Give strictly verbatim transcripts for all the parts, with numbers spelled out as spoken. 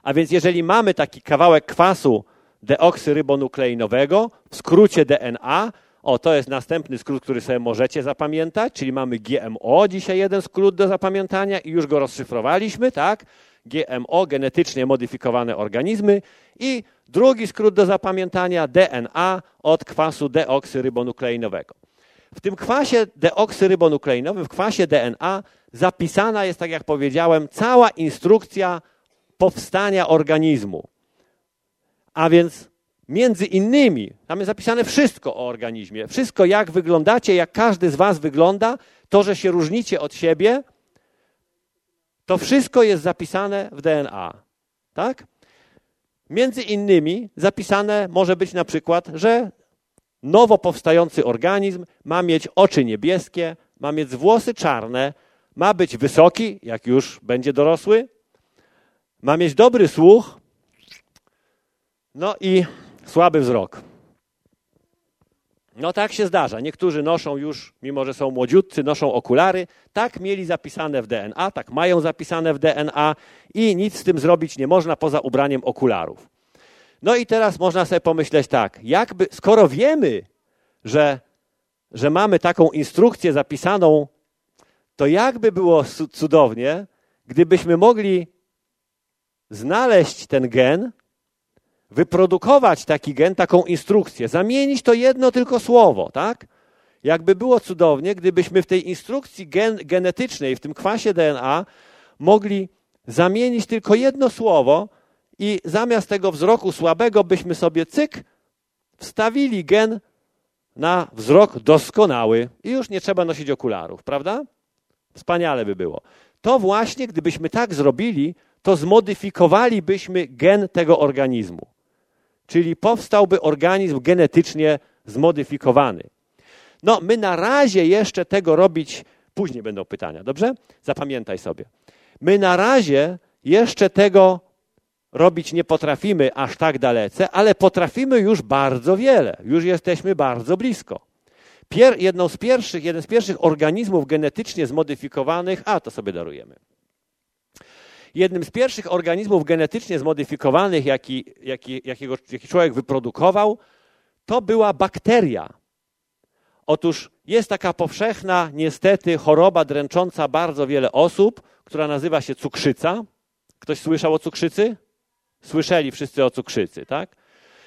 A więc jeżeli mamy taki kawałek kwasu deoksyrybonukleinowego, w skrócie D N A, o, to jest następny skrót, który sobie możecie zapamiętać, czyli mamy G M O, dzisiaj jeden skrót do zapamiętania i już go rozszyfrowaliśmy, tak? G M O, genetycznie modyfikowane organizmy i drugi skrót do zapamiętania D N A od kwasu deoksyrybonukleinowego. W tym kwasie deoksyrybonukleinowym, w kwasie D N A zapisana jest, tak jak powiedziałem, cała instrukcja powstania organizmu. A więc między innymi, tam jest zapisane wszystko o organizmie, wszystko jak wyglądacie, jak każdy z was wygląda, to, że się różnicie od siebie, to wszystko jest zapisane w D N A. Tak? Między innymi zapisane może być na przykład, że nowo powstający organizm ma mieć oczy niebieskie, ma mieć włosy czarne, ma być wysoki, jak już będzie dorosły, ma mieć dobry słuch, no i słaby wzrok. No tak się zdarza. Niektórzy noszą już, mimo że są młodziutcy, noszą okulary. Tak mieli zapisane w D N A, tak mają zapisane w D N A i nic z tym zrobić nie można poza ubraniem okularów. No i teraz można sobie pomyśleć tak, jakby, skoro wiemy, że, że mamy taką instrukcję zapisaną, to jakby było cudownie, gdybyśmy mogli znaleźć ten gen, wyprodukować taki gen, taką instrukcję, zamienić to jedno tylko słowo, tak? Jakby było cudownie, gdybyśmy w tej instrukcji gen, genetycznej, w tym kwasie D N A mogli zamienić tylko jedno słowo i zamiast tego wzroku słabego byśmy sobie cyk wstawili gen na wzrok doskonały i już nie trzeba nosić okularów, prawda? Wspaniale by było. To właśnie, gdybyśmy tak zrobili, to zmodyfikowalibyśmy gen tego organizmu. Czyli powstałby organizm genetycznie zmodyfikowany. No, my na razie jeszcze tego robić, później będą pytania, dobrze? Zapamiętaj sobie. My na razie jeszcze tego robić nie potrafimy aż tak dalece, ale potrafimy już bardzo wiele. Już jesteśmy bardzo blisko. Pier, jedną z pierwszych, jeden z pierwszych organizmów genetycznie zmodyfikowanych, a to sobie darujemy. Jednym z pierwszych organizmów genetycznie zmodyfikowanych, jaki, jaki, jakiego, jaki człowiek wyprodukował, to była bakteria. Otóż jest taka powszechna, niestety, choroba dręcząca bardzo wiele osób, która nazywa się cukrzyca. Ktoś słyszał o cukrzycy? Słyszeli wszyscy o cukrzycy, tak?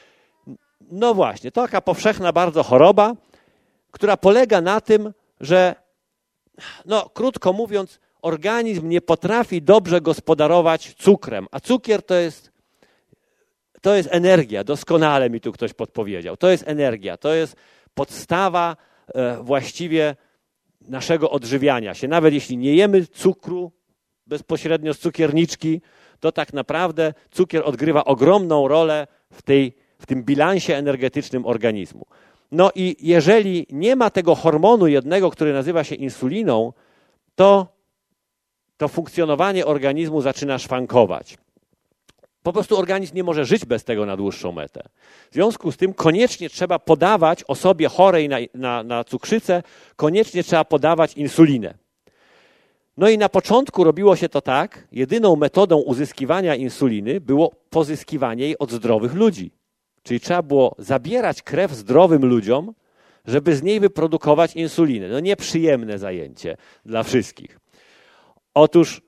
No właśnie, to taka powszechna bardzo choroba, która polega na tym, że, no krótko mówiąc, organizm nie potrafi dobrze gospodarować cukrem, a cukier to jest, to jest energia, doskonale mi tu ktoś podpowiedział. To jest energia, to jest podstawa e, właściwie naszego odżywiania się. Nawet jeśli nie jemy cukru bezpośrednio z cukierniczki, to tak naprawdę cukier odgrywa ogromną rolę w, tej, w tym bilansie energetycznym organizmu. No i jeżeli nie ma tego hormonu jednego, który nazywa się insuliną, to to funkcjonowanie organizmu zaczyna szwankować. Po prostu organizm nie może żyć bez tego na dłuższą metę. W związku z tym koniecznie trzeba podawać osobie chorej na, na, na cukrzycę, koniecznie trzeba podawać insulinę. No i na początku robiło się to tak, jedyną metodą uzyskiwania insuliny było pozyskiwanie jej od zdrowych ludzi. Czyli trzeba było zabierać krew zdrowym ludziom, żeby z niej wyprodukować insulinę. No nieprzyjemne zajęcie dla wszystkich. Otóż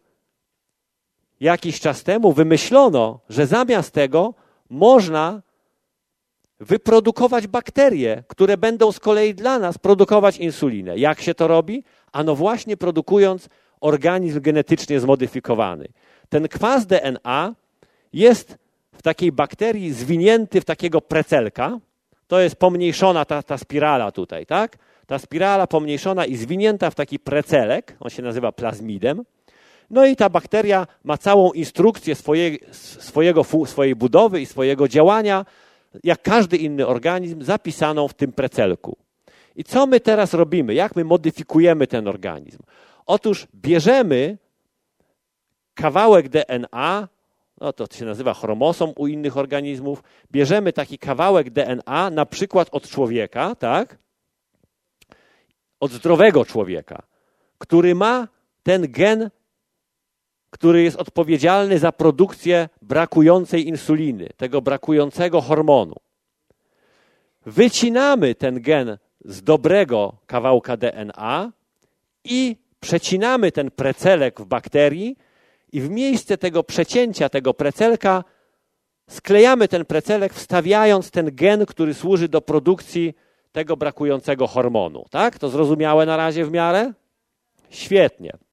jakiś czas temu wymyślono, że zamiast tego można wyprodukować bakterie, które będą z kolei dla nas produkować insulinę. Jak się to robi? Ano właśnie produkując organizm genetycznie zmodyfikowany. Ten kwas D N A jest w takiej bakterii zwinięty w takiego precelka. To jest pomniejszona ta, ta spirala tutaj, tak? Ta spirala pomniejszona i zwinięta w taki precelek, on się nazywa plazmidem. No i ta bakteria ma całą instrukcję swojej, swojego, swojej budowy i swojego działania, jak każdy inny organizm, zapisaną w tym precelku. I co my teraz robimy? Jak my modyfikujemy ten organizm? Otóż bierzemy kawałek D N A, no to się nazywa chromosom u innych organizmów, bierzemy taki kawałek D N A, na przykład od człowieka, tak? Od zdrowego człowieka, który ma ten gen który jest odpowiedzialny za produkcję brakującej insuliny, tego brakującego hormonu. Wycinamy ten gen z dobrego kawałka D N A i przecinamy ten precelek w bakterii i w miejsce tego przecięcia tego precelka sklejamy ten precelek, wstawiając ten gen, który służy do produkcji tego brakującego hormonu. Tak? To zrozumiałe na razie w miarę? Świetnie.